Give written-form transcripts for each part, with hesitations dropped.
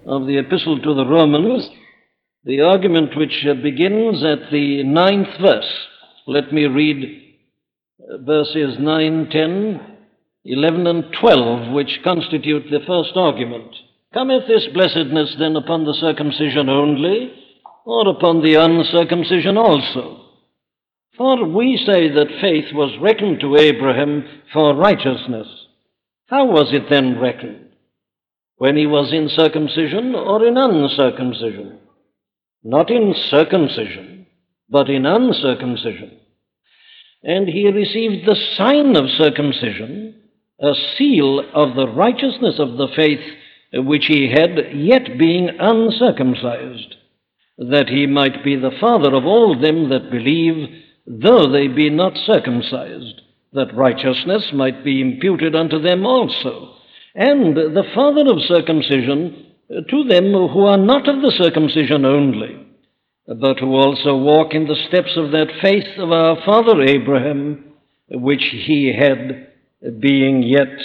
of the Epistle to the Romans, the argument which begins at the 9th verse. Let me read verses 9, 10, 11, and 12, which constitute the first argument. Cometh this blessedness then upon the circumcision only, or upon the uncircumcision also? For we say that faith was reckoned to Abraham for righteousness. How was it then reckoned? When he was in circumcision or in uncircumcision? Not in circumcision, but in uncircumcision. And he received the sign of circumcision, a seal of the righteousness of the faith which he had, yet being uncircumcised, that he might be the father of all them that believe, though they be not circumcised, that righteousness might be imputed unto them also, and the father of circumcision to them who are not of the circumcision only, but who also walk in the steps of that faith of our father Abraham, which he had, being yet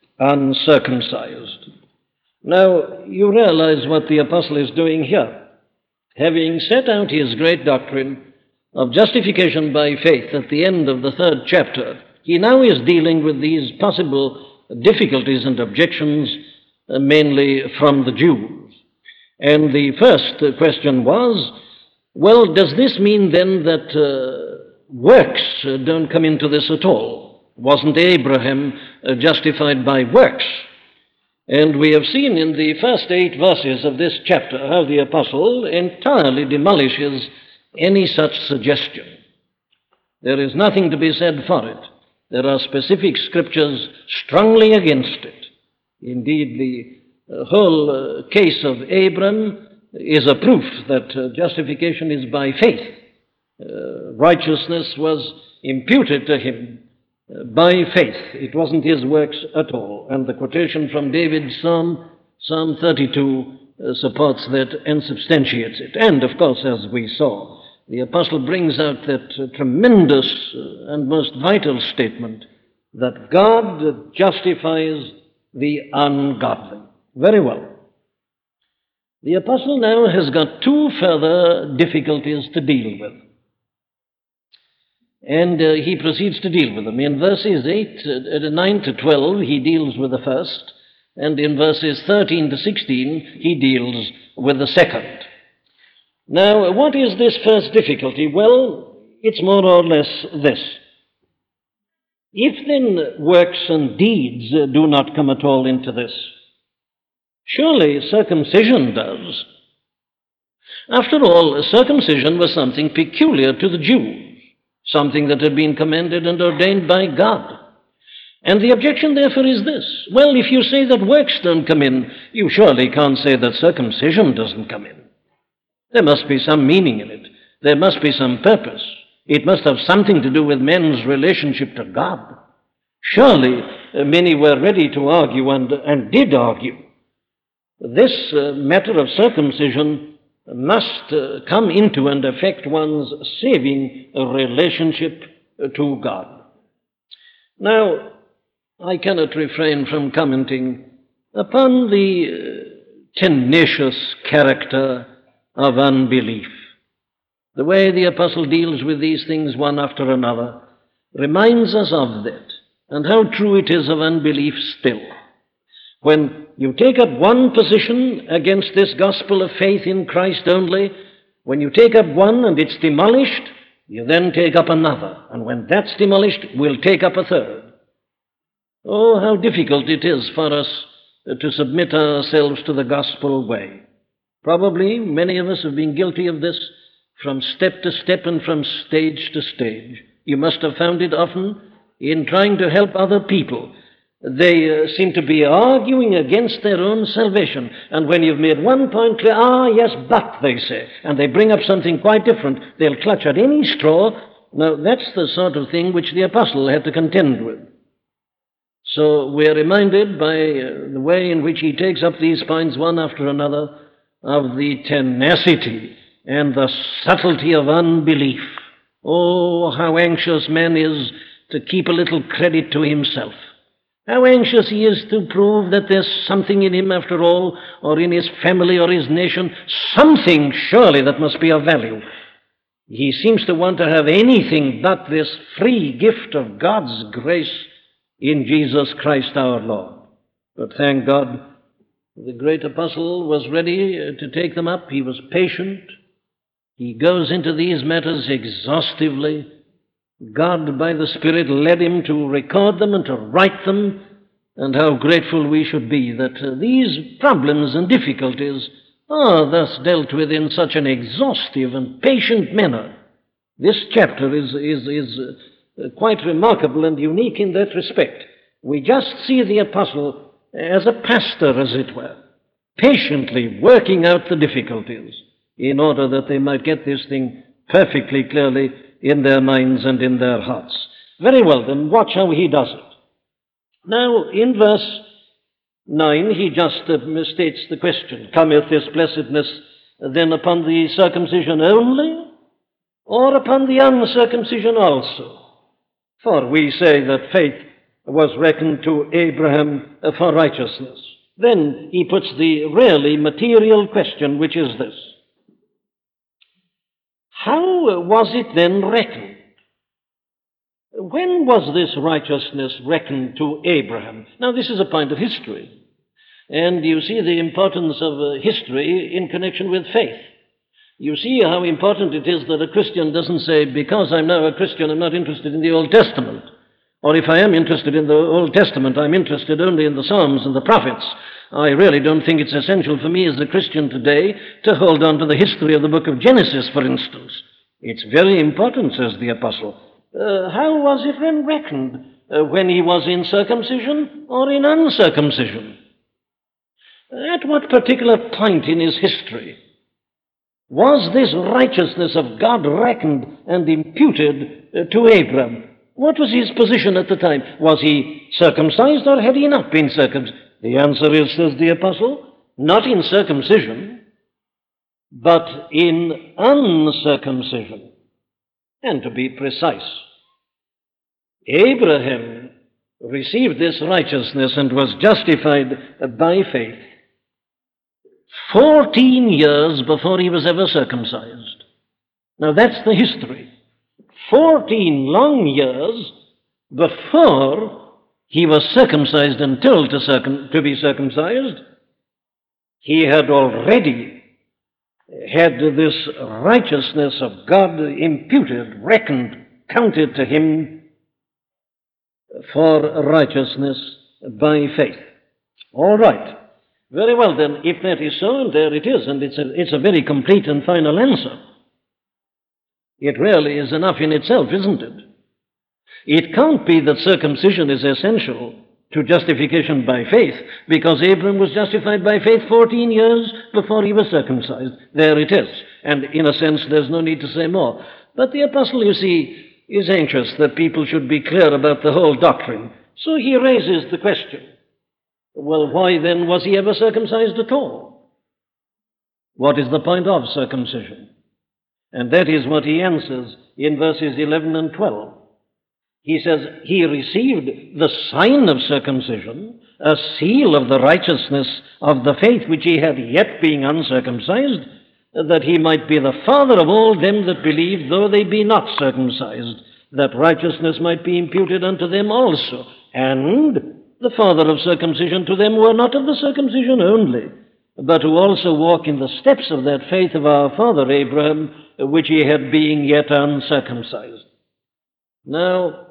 uncircumcised. Now, you realize what the apostle is doing here. Having set out his great doctrine of justification by faith at the end of the 3rd chapter, he now is dealing with these possible difficulties and objections, mainly from the Jews. And the first question was, well, does this mean then that works don't come into this at all? Wasn't Abraham justified by works? And we have seen in the first 8 verses of this chapter how the apostle entirely demolishes any such suggestion. There is nothing to be said for it. There are specific scriptures strongly against it. Indeed, the whole case of Abram is a proof that justification is by faith. Righteousness was imputed to him by faith. It wasn't his works at all. And the quotation from David's Psalm 32, supports that and substantiates it. And, of course, as we saw, the apostle brings out that tremendous and most vital statement that God justifies the ungodly. Very well. The apostle now has got 2 further difficulties to deal with. And he proceeds to deal with them. In verses 9 to 12, he deals with the first, and in verses 13 to 16, he deals with the second. Now, what is this first difficulty? Well, it's more or less this. If then works and deeds do not come at all into this, surely circumcision does. After all, circumcision was something peculiar to the Jews, something that had been commanded and ordained by God. And the objection, therefore, is this. Well, if you say that works don't come in, you surely can't say that circumcision doesn't come in. There must be some meaning in it. There must be some purpose. It must have something to do with men's relationship to God. Surely many were ready to argue and did argue. This matter of circumcision must come into and affect one's saving relationship to God. Now, I cannot refrain from commenting upon the tenacious character of unbelief. The way the apostle deals with these things one after another reminds us of that, and how true it is of unbelief still. When you take up one position against this gospel of faith in Christ only, when you take up one and it's demolished, you then take up another, and when that's demolished, we'll take up a third. Oh, how difficult it is for us to submit ourselves to the gospel way. Probably many of us have been guilty of this from step to step and from stage to stage. You must have found it often in trying to help other people. They seem to be arguing against their own salvation. And when you've made one point clear, yes, but, they say, and they bring up something quite different, they'll clutch at any straw. Now, that's the sort of thing which the apostle had to contend with. So we're reminded by the way in which he takes up these points one after another of the tenacity and the subtlety of unbelief. Oh, how anxious man is to keep a little credit to himself. How anxious he is to prove that there's something in him after all, or in his family or his nation, something surely that must be of value. He seems to want to have anything but this free gift of God's grace in Jesus Christ our Lord. But thank God, the great apostle was ready to take them up. He was patient. He goes into these matters exhaustively. God, by the Spirit, led him to record them and to write them, and how grateful we should be that these problems and difficulties are thus dealt with in such an exhaustive and patient manner. This chapter is quite remarkable and unique in that respect. We just see the apostle as a pastor, as it were, patiently working out the difficulties in order that they might get this thing perfectly clearly in their minds and in their hearts. Very well, then, watch how he does it. Now, in verse 9, he just states the question, cometh this blessedness then upon the circumcision only, or upon the uncircumcision also? For we say that faith was reckoned to Abraham for righteousness. Then he puts the really material question, which is this: how was it then reckoned? When was this righteousness reckoned to Abraham? Now, this is a point of history, and you see the importance of history in connection with faith. You see how important it is that a Christian doesn't say, because I'm now a Christian, I'm not interested in the Old Testament. Or if I am interested in the Old Testament, I'm interested only in the Psalms and the prophets. I really don't think it's essential for me as a Christian today to hold on to the history of the book of Genesis, for instance. It's very important, says the apostle. How was it then reckoned? When he was in circumcision or in uncircumcision? At what particular point in his history was this righteousness of God reckoned and imputed to Abraham? What was his position at the time? Was he circumcised or had he not been circumcised? The answer is, says the apostle, not in circumcision, but in uncircumcision. And to be precise, Abraham received this righteousness and was justified by faith 14 years before he was ever circumcised. Now that's the history. 14 long years before he was circumcised and told to be circumcised, he had already had this righteousness of God imputed, reckoned, counted to him for righteousness by faith. All right. Very well, then, if that is so, and there it is, and it's a very complete and final answer. It really is enough in itself, isn't it? It can't be that circumcision is essential to justification by faith, because Abram was justified by faith 14 years before he was circumcised. There it is. And in a sense, there's no need to say more. But the apostle, you see, is anxious that people should be clear about the whole doctrine. So he raises the question, well, why then was he ever circumcised at all? What is the point of circumcision? And that is what he answers in verses 11 and 12. He says, he received the sign of circumcision, a seal of the righteousness of the faith which he had yet being uncircumcised, that he might be the father of all them that believe, though they be not circumcised, that righteousness might be imputed unto them also. And the father of circumcision to them who are not of the circumcision only, but who also walk in the steps of that faith of our father Abraham, which he had being yet uncircumcised. Now,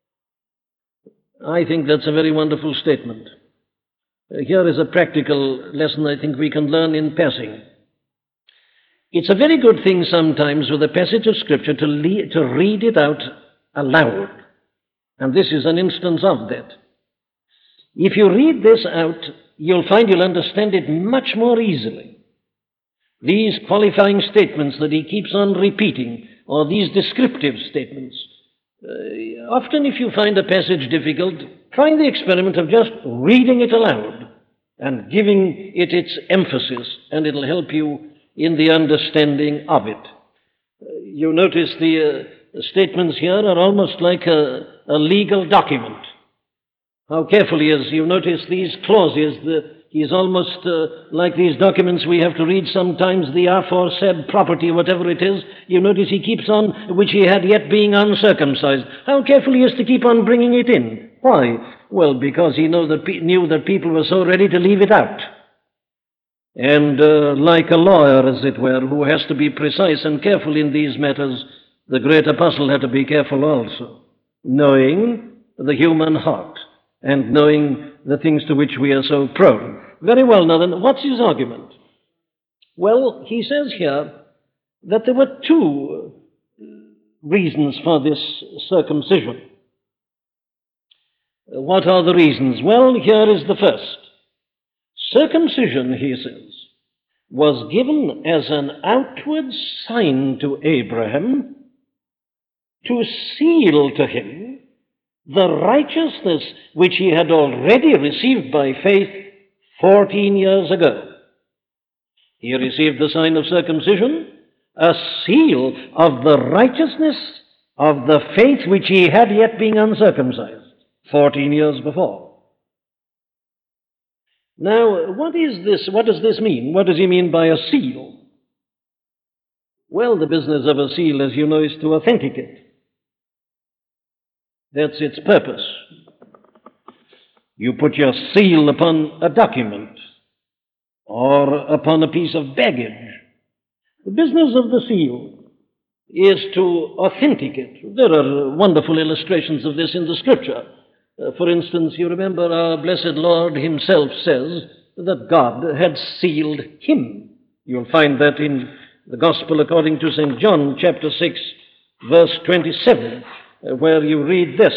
I think that's a very wonderful statement. Here is a practical lesson I think we can learn in passing. It's a very good thing sometimes with a passage of Scripture to read it out aloud. And this is an instance of that. If you read this out, you'll find you'll understand it much more easily. These qualifying statements that he keeps on repeating, or these descriptive statements, often if you find a passage difficult, try the experiment of just reading it aloud and giving it its emphasis, and it'll help you in the understanding of it. You notice the statements here are almost like a legal document. How careful he is. You notice these clauses. He's almost like these documents we have to read sometimes, the aforesaid property, whatever it is. You notice he keeps on, which he had yet being uncircumcised. How careful he is to keep on bringing it in. Why? Well, because he knew that people were so ready to leave it out. And like a lawyer, as it were, who has to be precise and careful in these matters, the great apostle had to be careful also, knowing the human heart and knowing the things to which we are so prone. Very well, now then, what's his argument? Well, he says here that there were two reasons for this circumcision. What are the reasons? Well, here is the first. Circumcision, he says, was given as an outward sign to Abraham to seal to him the righteousness which he had already received by faith 14 years ago. He received the sign of circumcision, a seal of the righteousness of the faith which he had yet been uncircumcised 14 years before. Now, what is this? What does this mean? What does he mean by a seal? Well, the business of a seal, as you know, is to authenticate. That's its purpose. You put your seal upon a document or upon a piece of baggage. The business of the seal is to authenticate. There are wonderful illustrations of this in the Scripture. For instance, you remember our blessed Lord himself says that God had sealed him. You'll find that in the Gospel according to St. John, chapter 6, verse 27, where you read this.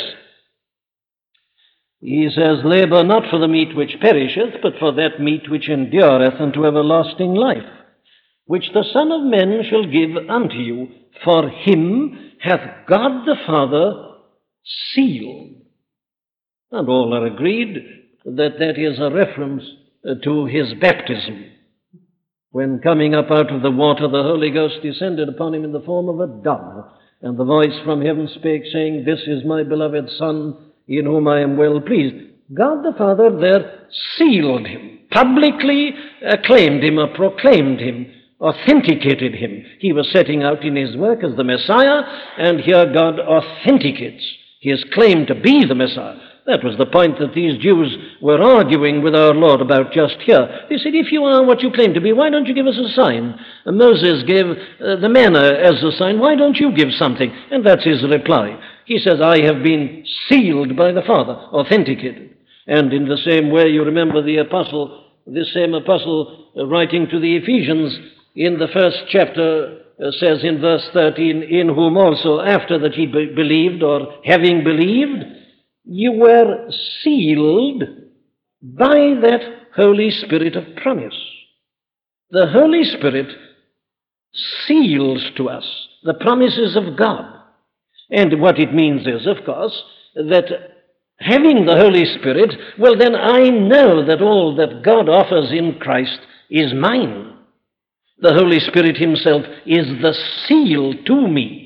He says, "Labor not for the meat which perisheth, but for that meat which endureth unto everlasting life, which the Son of Man shall give unto you. For him hath God the Father sealed." And all are agreed that that is a reference to his baptism. When coming up out of the water, the Holy Ghost descended upon him in the form of a dove, and the voice from heaven spake, saying, "This is my beloved Son, in whom I am well pleased." God the Father there sealed him, publicly acclaimed him or proclaimed him, authenticated him. He was setting out in his work as the Messiah, and here God authenticates his claim to be the Messiah. That was the point that these Jews were arguing with our Lord about just here. They said, "If you are what you claim to be, why don't you give us a sign? Moses gave the manna as a sign. Why don't you give something?" And that's his reply. He says, "I have been sealed by the Father," authenticated. And in the same way, you remember this same apostle writing to the Ephesians in the first chapter says in verse 13, "In whom also after that ye believed," or having believed, "you were sealed by that Holy Spirit of promise." The Holy Spirit seals to us the promises of God. And what it means is, of course, that having the Holy Spirit, well, then I know that all that God offers in Christ is mine. The Holy Spirit himself is the seal to me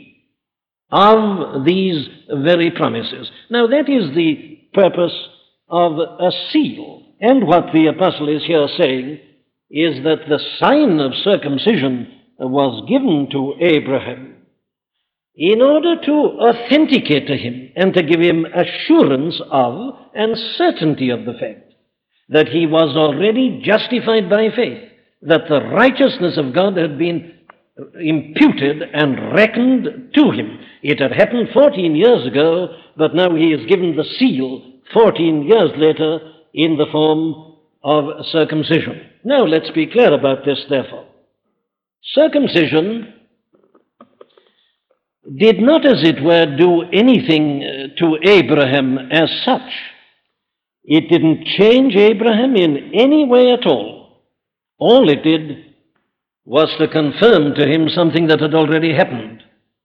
of these very promises. Now, that is the purpose of a seal. And what the apostle is here saying is that the sign of circumcision was given to Abraham in order to authenticate to him and to give him assurance of and certainty of the fact that he was already justified by faith, that the righteousness of God had been imputed and reckoned to him. It had happened 14 years ago, but now he is given the seal 14 years later in the form of circumcision. Now let's be clear about this, therefore. Circumcision did not, as it were, do anything to Abraham as such. It didn't change Abraham in any way at all. All it did was to confirm to him something that had already happened.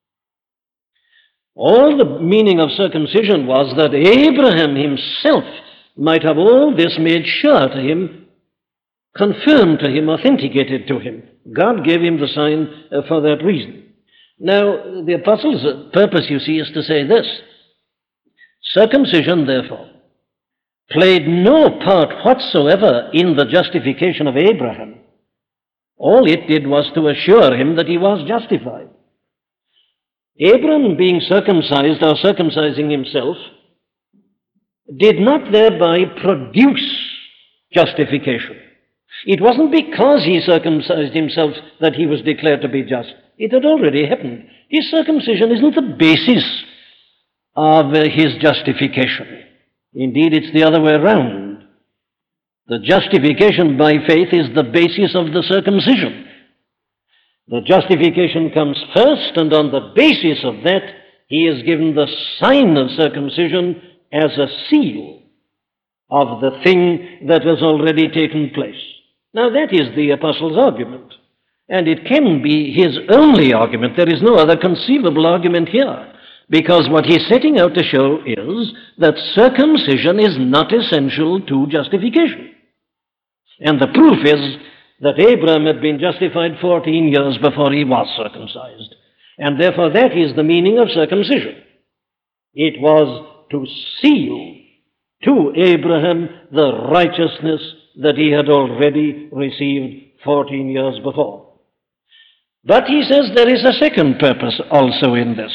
All the meaning of circumcision was that Abraham himself might have all this made sure to him, confirmed to him, authenticated to him. God gave him the sign for that reason. Now, the apostle's purpose, you see, is to say this: circumcision, therefore, played no part whatsoever in the justification of Abraham. All it did was to assure him that he was justified. Abraham, being circumcised or circumcising himself, did not thereby produce justification. It wasn't because he circumcised himself that he was declared to be just. It had already happened. His circumcision isn't the basis of his justification. Indeed, it's the other way around. The justification by faith is the basis of the circumcision. The justification comes first, and on the basis of that, he is given the sign of circumcision as a seal of the thing that has already taken place. Now, that is the apostle's argument, and it can be his only argument. There is no other conceivable argument here, because what he's setting out to show is that circumcision is not essential to justification. And the proof is that Abraham had been justified 14 years before he was circumcised, and therefore that is the meaning of circumcision. It was to seal to Abraham the righteousness that he had already received 14 years before. But he says there is a second purpose also in this.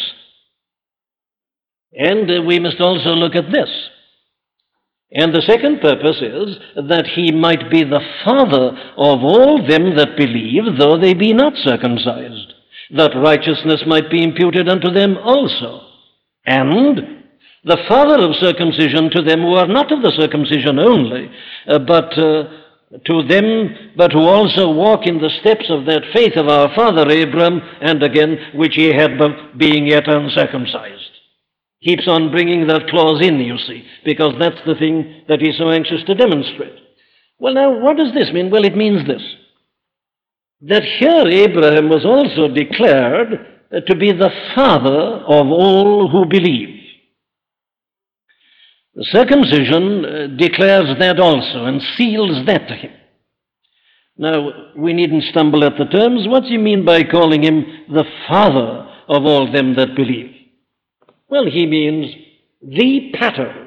And we must also look at this. And the second purpose is that he might be the father of all them that believe, though they be not circumcised, that righteousness might be imputed unto them also. And the father of circumcision to them who are not of the circumcision only, but who also walk in the steps of that faith of our father Abraham, and again, which he had being yet uncircumcised. Keeps on bringing that clause in, you see, because that's the thing that he's so anxious to demonstrate. Well, now, what does this mean? Well, it means this, that here Abraham was also declared to be the father of all who believe. The circumcision declares that also and seals that to him. Now, we needn't stumble at the terms. What do you mean by calling him the father of all them that believe? Well, he means the pattern,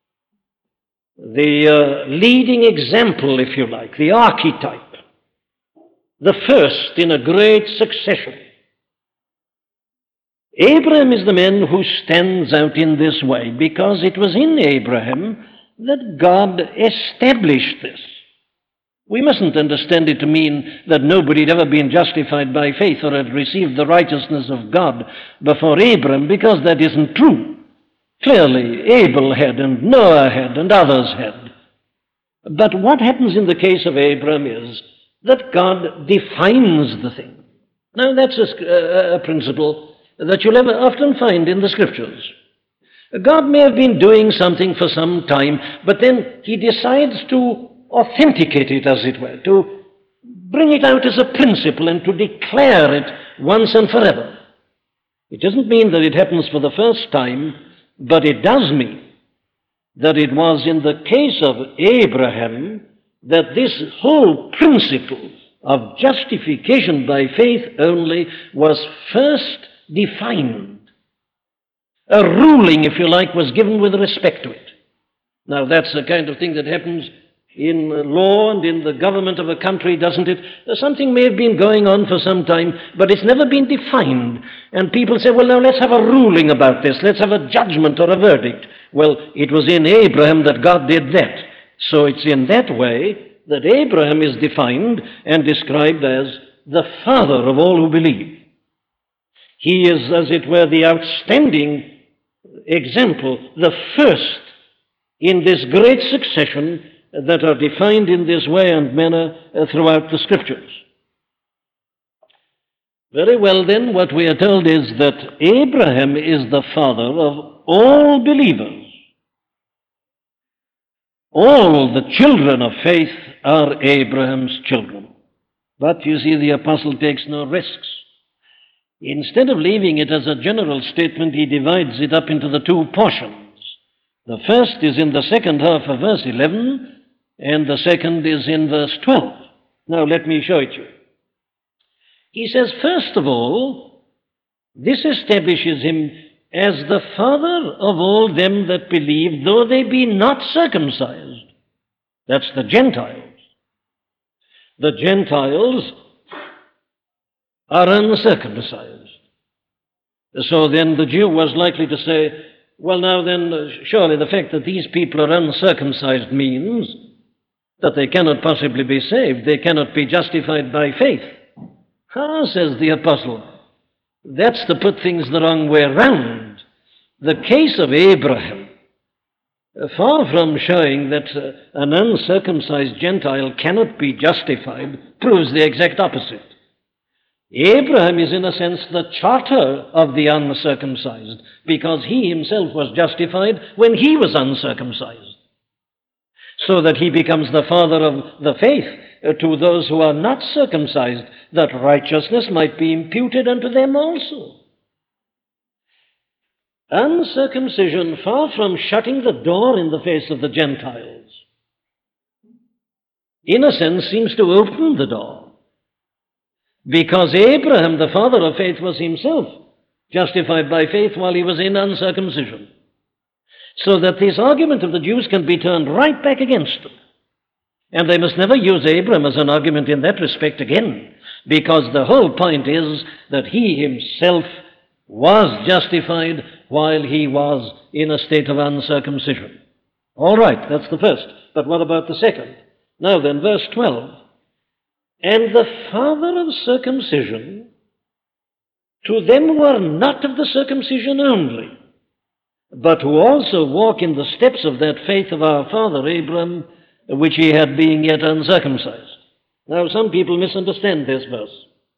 the leading example, if you like, the archetype, the first in a great succession. Abraham is the man who stands out in this way because it was in Abraham that God established this. We mustn't understand it to mean that nobody had ever been justified by faith or had received the righteousness of God before Abraham, because that isn't true. Clearly, Abel had, and Noah had, and others had. But what happens in the case of Abraham is that God defines the thing. Now, that's a principle that you'll often find in the Scriptures. God may have been doing something for some time, but then he decides to authenticate it, as it were, to bring it out as a principle and to declare it once and forever. It doesn't mean that it happens for the first time, but it does mean that it was in the case of Abraham that this whole principle of justification by faith only was first defined. A ruling, if you like, was given with respect to it. Now, that's the kind of thing that happens in law and in the government of a country, doesn't it? Something may have been going on for some time, but it's never been defined. And people say, well, now let's have a ruling about this. Let's have a judgment or a verdict. Well, it was in Abraham that God did that. So it's in that way that Abraham is defined and described as the father of all who believe. He is, as it were, the outstanding example, the first in this great succession that are defined in this way and manner throughout the Scriptures. Very well, then, what we are told is that Abraham is the father of all believers. All the children of faith are Abraham's children. But you see, the apostle takes no risks. Instead of leaving it as a general statement, he divides it up into the two portions. The first is in the second half of verse 11, and the second is in verse 12. Now, let me show it you. He says, first of all, this establishes him as the father of all them that believe, though they be not circumcised. That's the Gentiles. The Gentiles are uncircumcised. So then the Jew was likely to say, well, now then, surely the fact that these people are uncircumcised means that they cannot possibly be saved. They cannot be justified by faith. Ah, says the apostle, that's to put things the wrong way round. The case of Abraham, far from showing that an uncircumcised Gentile cannot be justified, proves the exact opposite. Abraham is, in a sense, the charter of the uncircumcised, because he himself was justified when he was uncircumcised, so that he becomes the father of the faith to those who are not circumcised, that righteousness might be imputed unto them also. Uncircumcision, far from shutting the door in the face of the Gentiles, in a sense seems to open the door. Because Abraham, the father of faith, was himself justified by faith while he was in uncircumcision. So that this argument of the Jews can be turned right back against them. And they must never use Abraham as an argument in that respect again, because the whole point is that he himself was justified while he was in a state of uncircumcision. All right, that's the first. But what about the second? Now then, verse 12. And the father of circumcision, to them who are not of the circumcision only, but who also walk in the steps of that faith of our father Abraham, which he had being yet uncircumcised. Now, some people misunderstand this verse.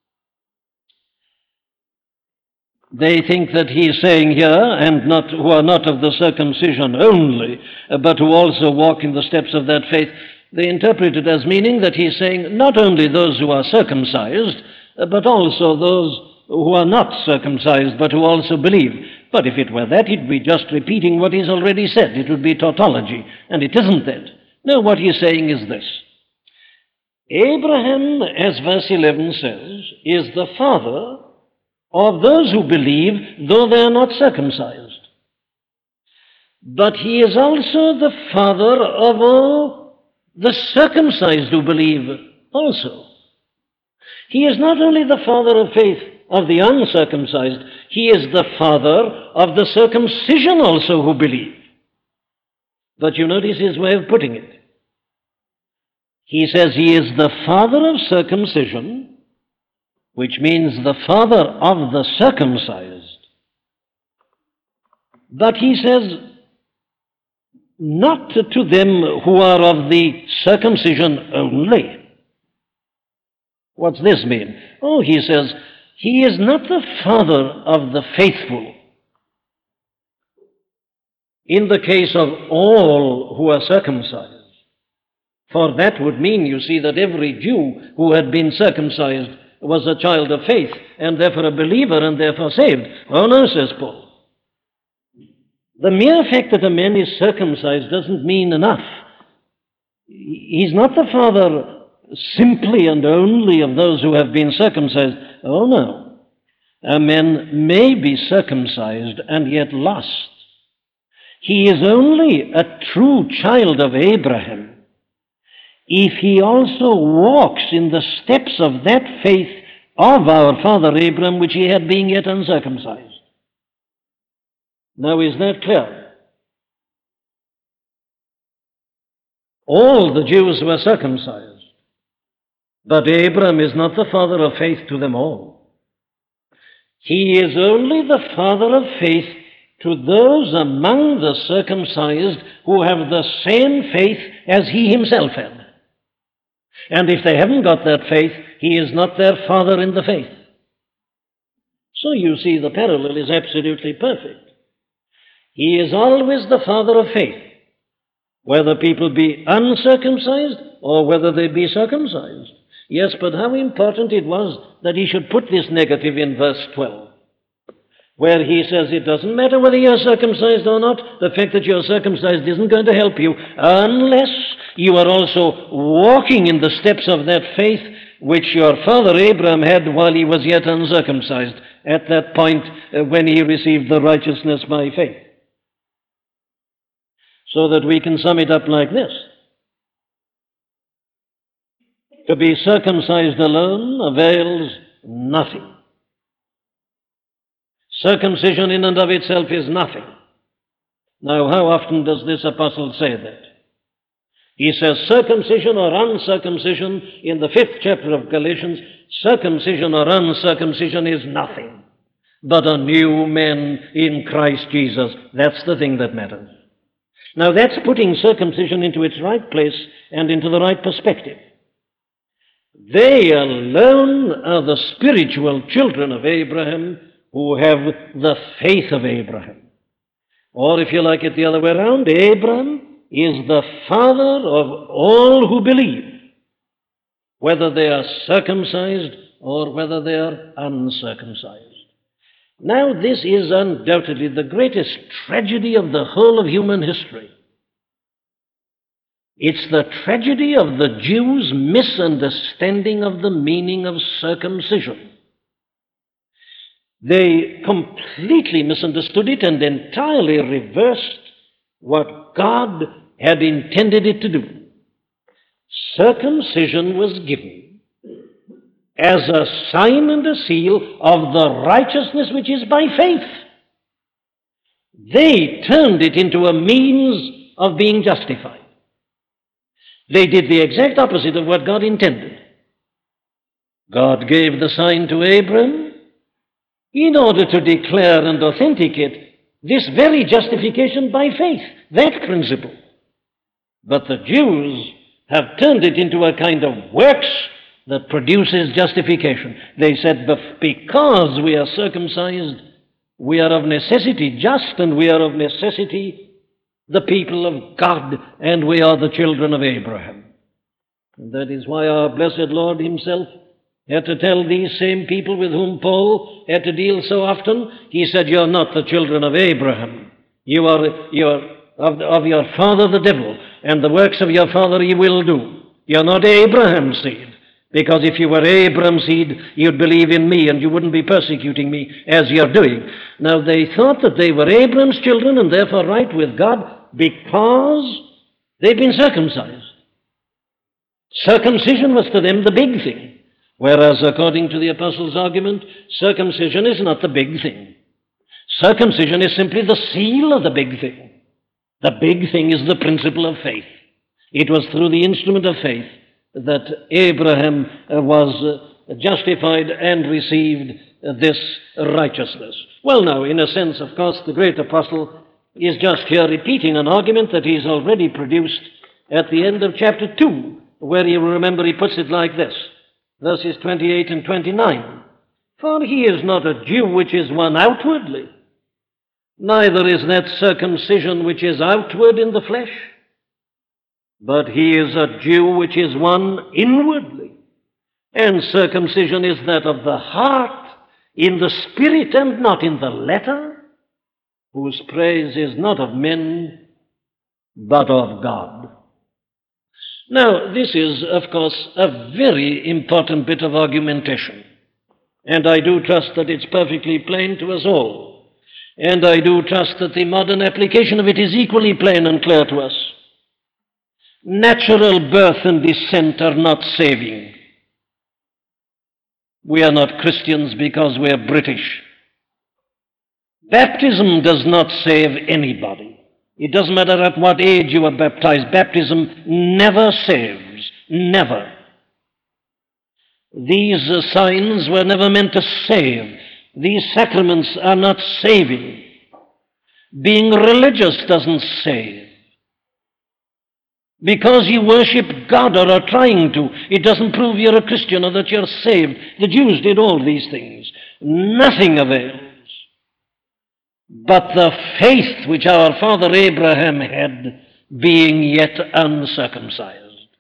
They think that he is saying here, and not who are not of the circumcision only, but who also walk in the steps of that faith. They interpret it as meaning that he is saying not only those who are circumcised, but also those who are not circumcised, but who also believe. But if it were that, he'd be just repeating what he's already said. It would be tautology, and it isn't that. No, what he's saying is this. Abraham, as verse 11 says, is the father of those who believe, though they are not circumcised. But he is also the father of all the circumcised who believe also. He is not only the father of faith of the uncircumcised, he is the father of the circumcision also who believe. But you notice his way of putting it. He says he is the father of circumcision, which means the father of the circumcised. But he says, not to them who are of the circumcision only. What's this mean? Oh, he says, he is not the father of the faithful. In the case of all who are circumcised. For that would mean, you see, that every Jew who had been circumcised was a child of faith, and therefore a believer, and therefore saved. Oh no, says Paul. The mere fact that a man is circumcised doesn't mean enough. He's not the father simply and only of those who have been circumcised. Oh no. A man may be circumcised and yet lost. He is only a true child of Abraham if he also walks in the steps of that faith of our father Abraham, which he had being yet uncircumcised. Now, is that clear? All the Jews were circumcised, but Abraham is not the father of faith to them all. He is only the father of faith to those among the circumcised who have the same faith as he himself had. And if they haven't got that faith, he is not their father in the faith. So you see, the parallel is absolutely perfect. He is always the father of faith, whether people be uncircumcised or whether they be circumcised. Yes, but how important it was that he should put this negative in verse 12, where he says it doesn't matter whether you're circumcised or not. The fact that you're circumcised isn't going to help you unless you are also walking in the steps of that faith which your father Abraham had while he was yet uncircumcised, at that point when he received the righteousness by faith. So that we can sum it up like this. To be circumcised alone avails nothing. Circumcision in and of itself is nothing. Now, how often does this apostle say that? He says circumcision or uncircumcision in the 5th chapter of Galatians, circumcision or uncircumcision is nothing but a new man in Christ Jesus. That's the thing that matters. Now, that's putting circumcision into its right place and into the right perspective. They alone are the spiritual children of Abraham who have the faith of Abraham. Or if you like it the other way around, Abraham is the father of all who believe, whether they are circumcised or whether they are uncircumcised. Now, this is undoubtedly the greatest tragedy of the whole of human history. It's the tragedy of the Jews' misunderstanding of the meaning of circumcision. They completely misunderstood it and entirely reversed what God had intended it to do. Circumcision was given as a sign and a seal of the righteousness which is by faith. They turned it into a means of being justified. They did the exact opposite of what God intended. God gave the sign to Abram in order to declare and authenticate this very justification by faith, that principle. But the Jews have turned it into a kind of works that produces justification. They said, because we are circumcised, we are of necessity just, and we are of necessity the people of God, and we are the children of Abraham. And that is why our blessed Lord himself had to tell these same people with whom Paul had to deal so often, he said, you're not the children of Abraham. You are of your father the devil, and the works of your father you will do. You're not Abraham's seed, because if you were Abraham's seed, you'd believe in me, and you wouldn't be persecuting me as you're doing. Now, they thought that they were Abraham's children, and therefore right with God, because they've been circumcised. Circumcision was to them the big thing. Whereas, according to the apostle's argument, circumcision is not the big thing. Circumcision is simply the seal of the big thing. The big thing is the principle of faith. It was through the instrument of faith that Abraham was justified and received this righteousness. Well, now, in a sense, of course, the great apostle is just here repeating an argument that he's already produced at the end of chapter 2, where you remember he puts it like this. Verses 28 and 29. For he is not a Jew which is one outwardly, neither is that circumcision which is outward in the flesh, but he is a Jew which is one inwardly. And circumcision is that of the heart, in the spirit and not in the letter, whose praise is not of men, but of God. Now, this is, of course, a very important bit of argumentation, and I do trust that it's perfectly plain to us all, and I do trust that the modern application of it is equally plain and clear to us. Natural birth and descent are not saving. We are not Christians because we are British. Baptism does not save anybody. It doesn't matter at what age you are baptized. Baptism never saves. Never. These signs were never meant to save. These sacraments are not saving. Being religious doesn't save. Because you worship God or are trying to, it doesn't prove you're a Christian or that you're saved. The Jews did all these things. Nothing avails. But the faith which our father Abraham had, being yet uncircumcised.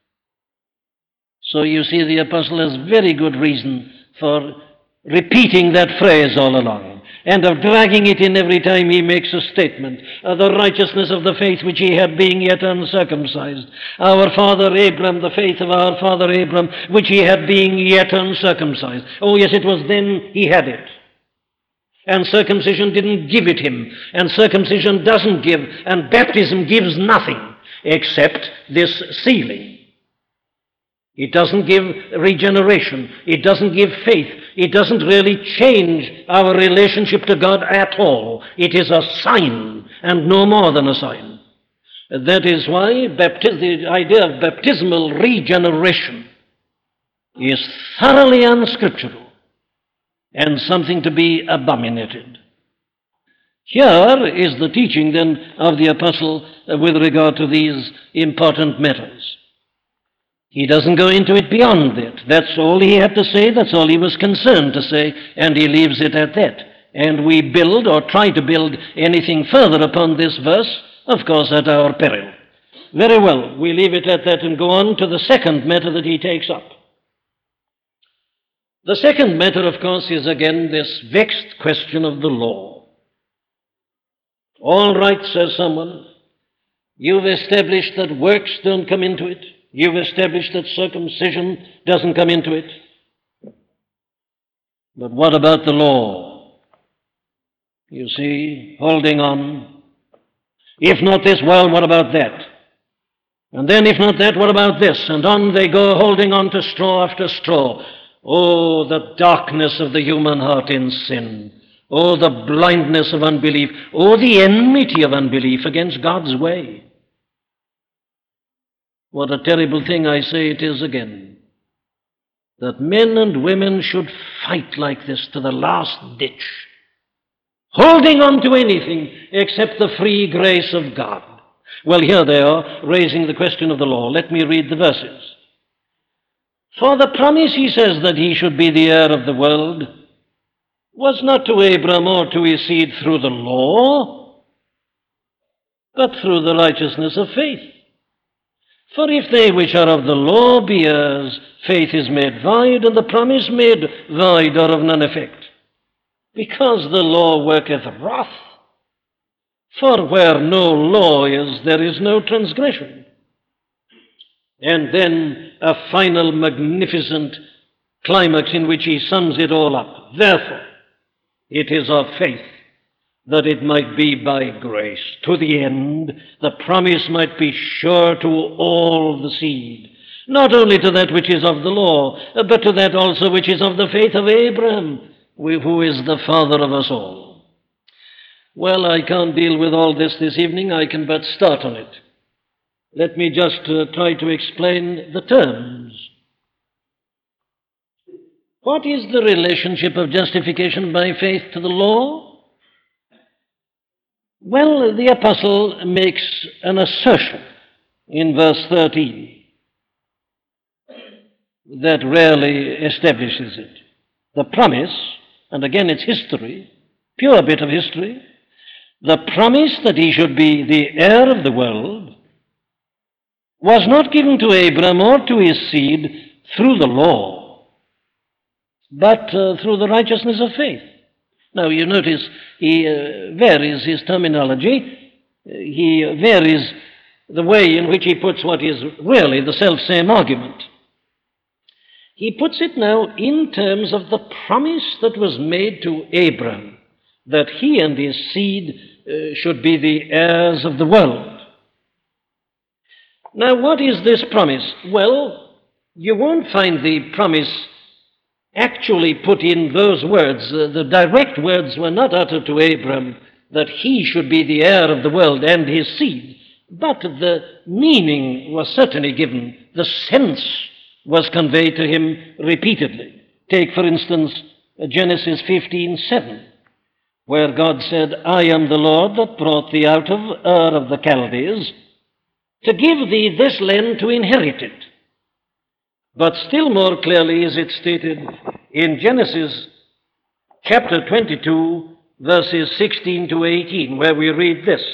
So you see, the apostle has very good reason for repeating that phrase all along. and of dragging it in every time he makes a statement. The righteousness of the faith which he had being yet uncircumcised. Our father Abram, the faith of our father Abram, which he had being yet uncircumcised. Oh yes, it was then he had it. And circumcision didn't give it him, and circumcision doesn't give, and baptism gives nothing except this sealing. It doesn't give regeneration. It doesn't give faith. It doesn't really change our relationship to God at all. It is a sign, and no more than a sign. That is why the idea of baptismal regeneration is thoroughly unscriptural and something to be abominated. Here is the teaching then of the apostle with regard to these important matters. He doesn't go into it beyond that. That's all he had to say, that's all he was concerned to say, and he leaves it at that. And we build or try to build anything further upon this verse, of course, at our peril. Very well, we leave it at that and go on to the second matter that he takes up. The second matter, of course, is again this vexed question of the law. All right, says someone, you've established that works don't come into it. You've established that circumcision doesn't come into it. But what about the law? You see, holding on. If not this, well, what about that? And then if not that, what about this? And on they go, holding on to straw after straw. Oh, the darkness of the human heart in sin. Oh, the blindness of unbelief. Oh, the enmity of unbelief against God's way. What a terrible thing, I say it is again, that men and women should fight like this to the last ditch, holding on to anything except the free grace of God. Well, here they are, raising the question of the law. Let me read the verses. For the promise, he says, that he should be the heir of the world was not to Abram or to his seed through the law, but through the righteousness of faith. For if they which are of the law be heirs, faith is made void, and the promise made void or of none effect. Because the law worketh wrath. For where no law is, there is no transgression. And then a final magnificent climax in which he sums it all up. Therefore, it is of faith, that it might be by grace, to the end the promise might be sure to all the seed, not only to that which is of the law, but to that also which is of the faith of Abraham, who is the father of us all. Well, I can't deal with all this evening, I can but start on it. Let me just try to explain the terms. What is the relationship of justification by faith to the law? Well, the apostle makes an assertion in verse 13 that rarely establishes it. The promise, and again it's history, pure bit of history, the promise that he should be the heir of the world was not given to Abram or to his seed through the law, but through the righteousness of faith. Now, you notice he varies his terminology. He varies the way in which he puts what is really the self-same argument. He puts it now in terms of the promise that was made to Abram, that he and his seed should be the heirs of the world. Now, what is this promise? Well, you won't find the promise actually put in those words. The direct words were not uttered to Abram that he should be the heir of the world and his seed, but the meaning was certainly given. The sense was conveyed to him repeatedly. Take, for instance, Genesis 15:7, where God said, I am the Lord that brought thee out of Ur of the Chaldees to give thee this land to inherit it. But still more clearly is it stated in Genesis chapter 22, verses 16 to 18, where we read this.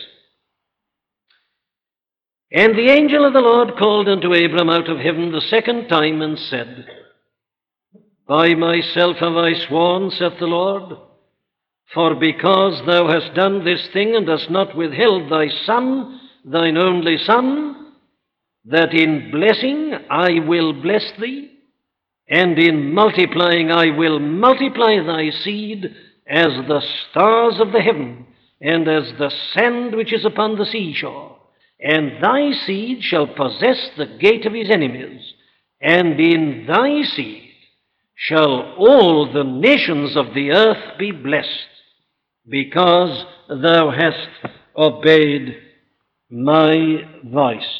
And the angel of the Lord called unto Abram out of heaven the second time and said, By myself have I sworn, saith the Lord, For because thou hast done this thing and hast not withheld thy Son, thine only Son, that in blessing I will bless thee, and in multiplying I will multiply thy seed as the stars of the heaven, and as the sand which is upon the seashore. And thy seed shall possess the gate of his enemies, and in thy seed shall all the nations of the earth be blessed, because thou hast obeyed my voice.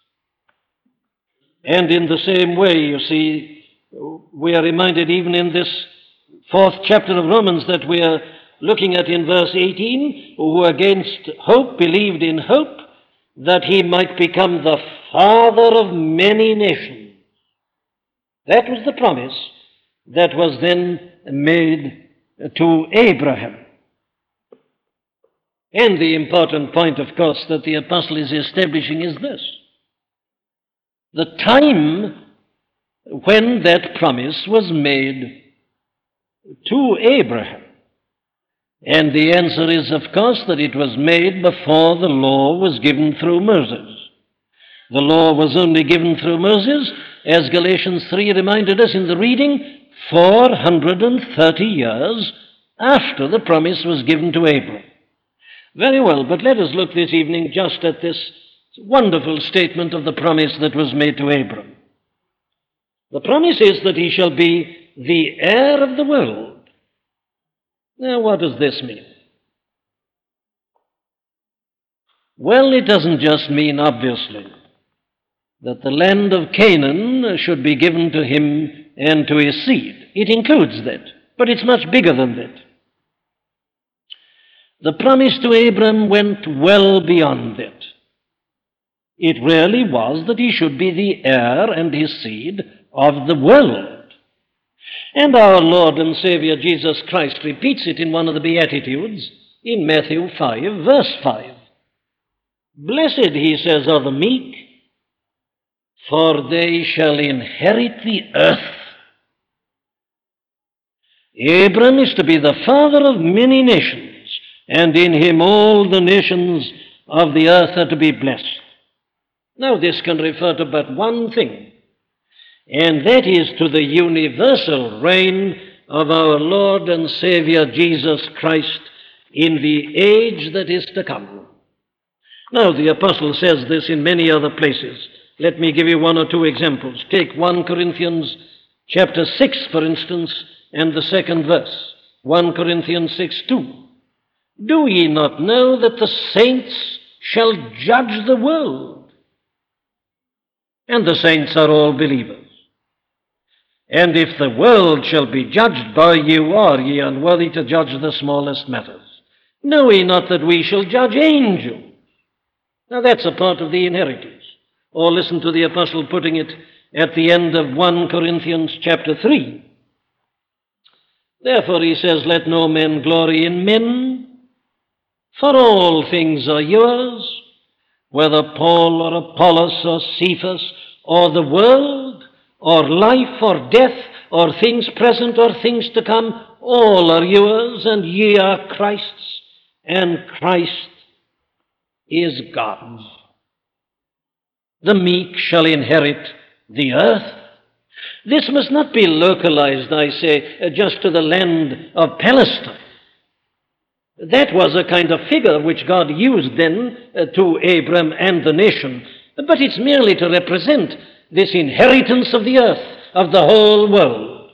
And in the same way, you see, we are reminded even in this 4th chapter of Romans that we are looking at in verse 18, who against hope believed in hope, that he might become the father of many nations. That was the promise that was then made to Abraham. And the important point, of course, that the apostle is establishing is this: the time when that promise was made to Abraham. And the answer is, of course, that it was made before the law was given through Moses. The law was only given through Moses, as Galatians 3 reminded us in the reading, 430 years after the promise was given to Abraham. Very well, but let us look this evening just at this wonderful statement of the promise that was made to Abram. The promise is that he shall be the heir of the world. Now, what does this mean? Well, it doesn't just mean, obviously, that the land of Canaan should be given to him and to his seed. It includes that, but it's much bigger than that. The promise to Abram went well beyond that. It really was that he should be the heir and his seed of the world. And our Lord and Savior Jesus Christ repeats it in one of the Beatitudes in Matthew 5, verse 5. Blessed, he says, are the meek, for they shall inherit the earth. Abram is to be the father of many nations, and in him all the nations of the earth are to be blessed. Now, this can refer to but one thing, and that is to the universal reign of our Lord and Savior Jesus Christ in the age that is to come. Now, the apostle says this in many other places. Let me give you one or two examples. Take 1 Corinthians chapter 6, for instance, and the 2nd verse. 1 Corinthians 6:2. Do ye not know that the saints shall judge the world? And the saints are all believers. And if the world shall be judged by you, are ye unworthy to judge the smallest matters? Know ye not that we shall judge angels? Now that's a part of the inheritance. Or listen to the apostle putting it at the end of 1 Corinthians chapter 3. Therefore he says, let no man glory in men, for all things are yours, whether Paul or Apollos or Cephas or the world or life or death or things present or things to come, all are yours, and ye are Christ's, and Christ is God's. The meek shall inherit the earth. This must not be localized, I say, just to the land of Palestine. That was a kind of figure which God used then to Abram and the nation, but it's merely to represent this inheritance of the earth, of the whole world.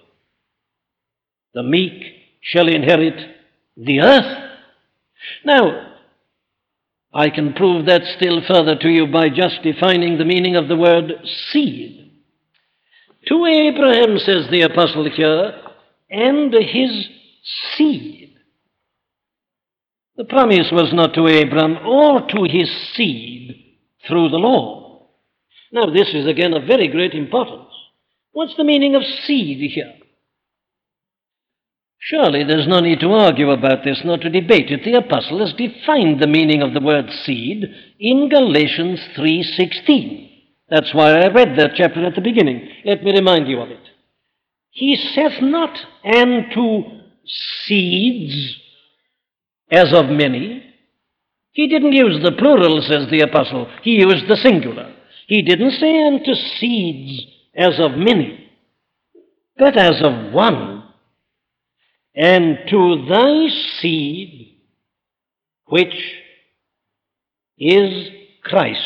The meek shall inherit the earth. Now, I can prove that still further to you by just defining the meaning of the word seed. To Abraham, says the apostle here, and his seed. The promise was not to Abram or to his seed through the law. Now, this is again of very great importance. What's the meaning of seed here? Surely there's no need to argue about this, nor to debate it. The apostle has defined the meaning of the word seed in Galatians 3:16. That's why I read that chapter at the beginning. Let me remind you of it. He saith not, and to seeds as of many. He didn't use the plural, says the apostle. He used the singular. He didn't say unto seeds as of many, but as of one. And to thy seed, which is Christ.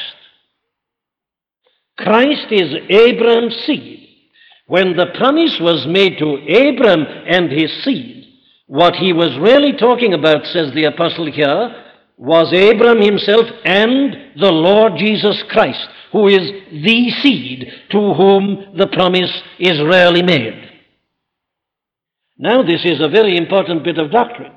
Christ is Abraham's seed. When the promise was made to Abraham and his seed, what he was really talking about, says the apostle here, was Abraham himself and the Lord Jesus Christ, who is the seed to whom the promise is really made. Now, this is a very important bit of doctrine.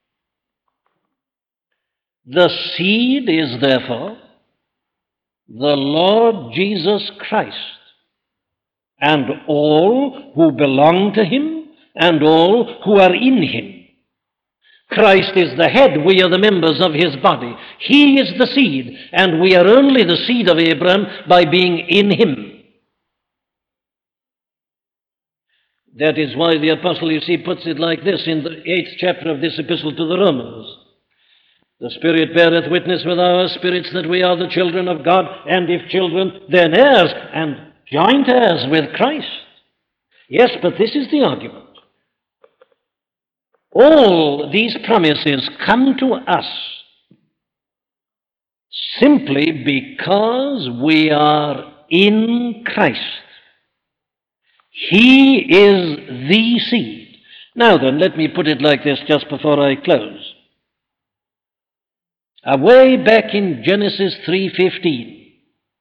The seed is therefore the Lord Jesus Christ, and all who belong to him, and all who are in him. Christ is the head, we are the members of his body. He is the seed, and we are only the seed of Abraham by being in him. That is why the apostle, you see, puts it like this in the 8th chapter of this epistle to the Romans. The Spirit beareth witness with our spirits that we are the children of God, and if children, then heirs, and joint heirs with Christ. Yes, but this is the argument. All these promises come to us simply because we are in Christ. He is the seed. Now then, let me put it like this just before I close. Away back in Genesis 3:15,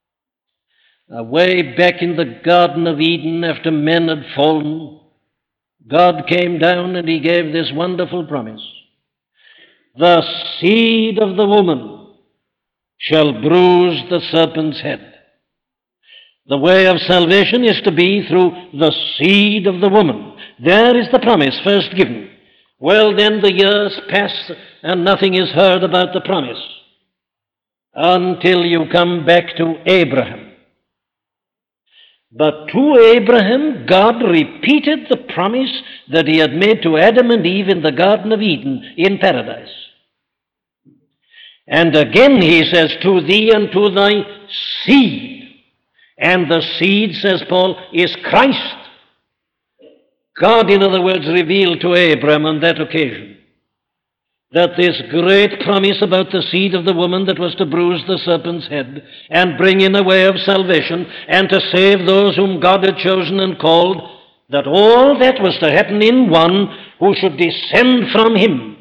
away back in the Garden of Eden after men had fallen, God came down and he gave this wonderful promise. The seed of the woman shall bruise the serpent's head. The way of salvation is to be through the seed of the woman. There is the promise first given. Well, then the years pass and nothing is heard about the promise until you come back to Abraham. But to Abraham, God repeated the promise that he had made to Adam and Eve in the Garden of Eden in paradise. And again he says, to thee and to thy seed. And the seed, says Paul, is Christ. God, in other words, revealed to Abraham on that occasion that this great promise about the seed of the woman that was to bruise the serpent's head and bring in a way of salvation and to save those whom God had chosen and called, that all that was to happen in one who should descend from him.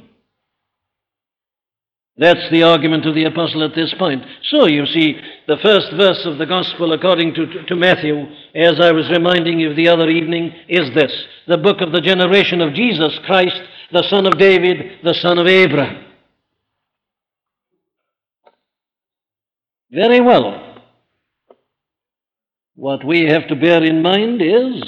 That's the argument of the apostle at this point. So, you see, the first verse of the gospel according to Matthew, as I was reminding you the other evening, is this: the book of the generation of Jesus Christ, the son of David, the son of Abraham. Very well. What we have to bear in mind is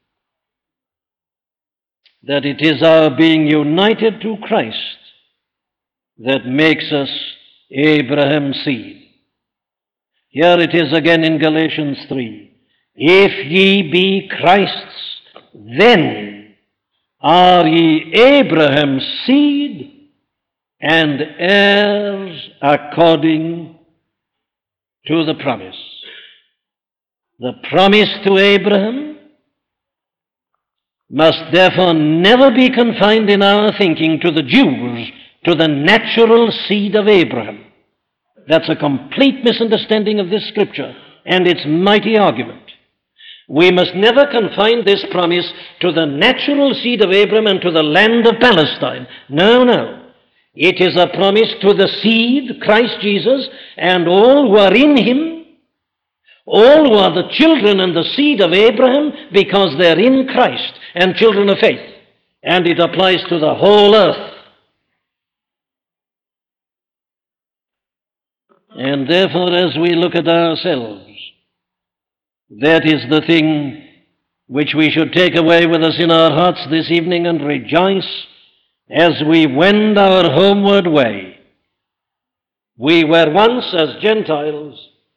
that it is our being united to Christ that makes us Abraham's seed. Here it is again in Galatians 3. If ye be Christ's, then are ye Abraham's seed and heirs according to the promise. The promise to Abraham must therefore never be confined in our thinking to the Jews, to the natural seed of Abraham. That's a complete misunderstanding of this scripture and its mighty argument. We must never confine this promise to the natural seed of Abraham and to the land of Palestine. No, no. It is a promise to the seed, Christ Jesus, and all who are in him, all who are the children and the seed of Abraham because they're in Christ and children of faith. And it applies to the whole earth. And therefore, as we look at ourselves, that is the thing which we should take away with us in our hearts this evening and rejoice as we wend our homeward way. We were once, as Gentiles,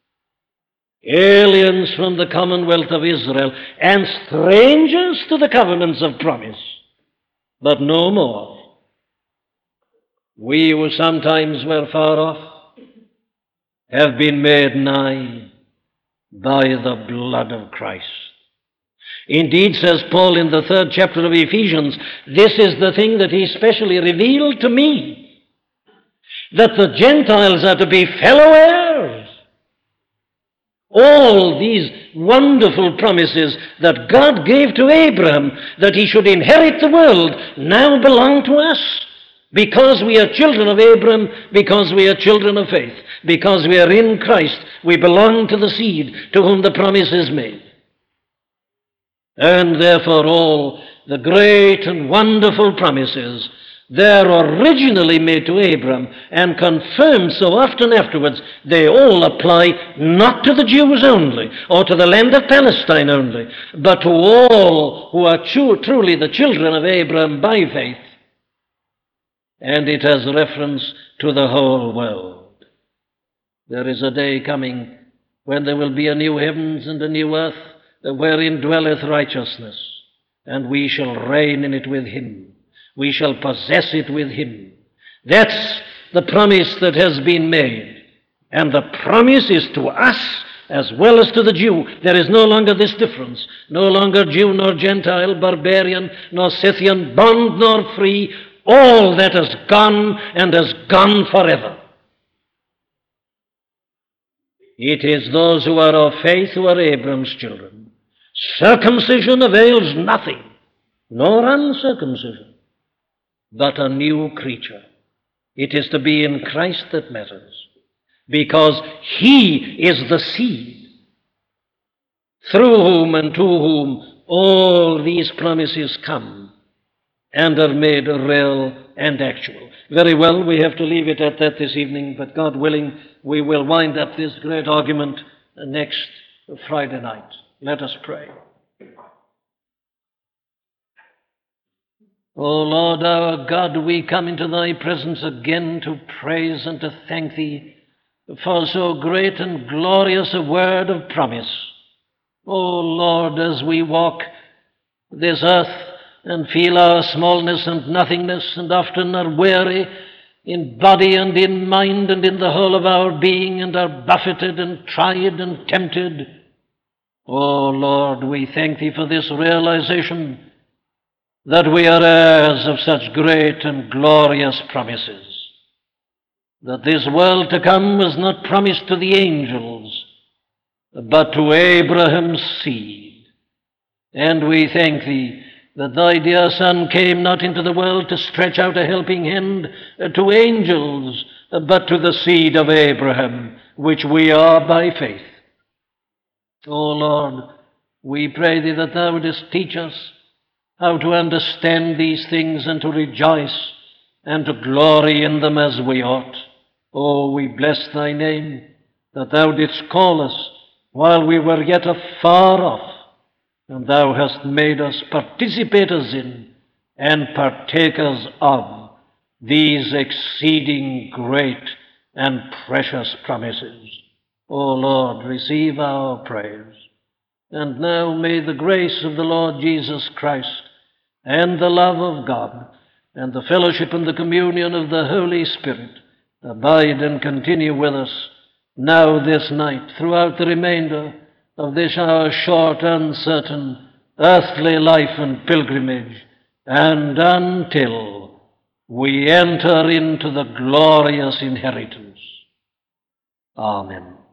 aliens from the commonwealth of Israel and strangers to the covenants of promise, but no more. We who sometimes were far off have been made nigh by the blood of Christ. Indeed, says Paul in the 3rd chapter of Ephesians, this is the thing that he specially revealed to me, that the Gentiles are to be fellow heirs. All these wonderful promises that God gave to Abraham, that he should inherit the world, now belong to us. Because we are children of Abraham, because we are children of faith, because we are in Christ, we belong to the seed to whom the promise is made. And therefore all the great and wonderful promises, they're originally made to Abraham and confirmed so often afterwards, they all apply not to the Jews only, or to the land of Palestine only, but to all who are truly the children of Abraham by faith. And it has reference to the whole world. There is a day coming when there will be a new heavens and a new earth, wherein dwelleth righteousness, and we shall reign in it with him. We shall possess it with him. That's the promise that has been made. And the promise is to us as well as to the Jew. There is no longer this difference. No longer Jew nor Gentile, barbarian nor Scythian, bond nor free. All that has gone and has gone forever. It is those who are of faith who are Abraham's children. Circumcision avails nothing, nor uncircumcision, but a new creature. It is to be in Christ that matters, because he is the seed, through whom and to whom all these promises come and are made real and actual. Very well, we have to leave it at that this evening, but God willing, we will wind up this great argument next Friday night. Let us pray. O Lord our God, we come into thy presence again to praise and to thank thee for so great and glorious a word of promise. O Lord, as we walk this earth and feel our smallness and nothingness, and often are weary in body and in mind and in the whole of our being, and are buffeted and tried and tempted, O Lord, we thank thee for this realization that we are heirs of such great and glorious promises, that this world to come was not promised to the angels, but to Abraham's seed. And we thank thee that thy dear Son came not into the world to stretch out a helping hand to angels, but to the seed of Abraham, which we are by faith. O Lord, we pray thee that thou wouldest teach us how to understand these things and to rejoice and to glory in them as we ought. Oh, we bless thy name that thou didst call us while we were yet afar off, and thou hast made us participators in and partakers of these exceeding great and precious promises. O Lord, receive our praise. And now may the grace of the Lord Jesus Christ and the love of God and the fellowship and the communion of the Holy Spirit abide and continue with us now this night throughout the remainder of this our short, uncertain, earthly life and pilgrimage, and until we enter into the glorious inheritance. Amen.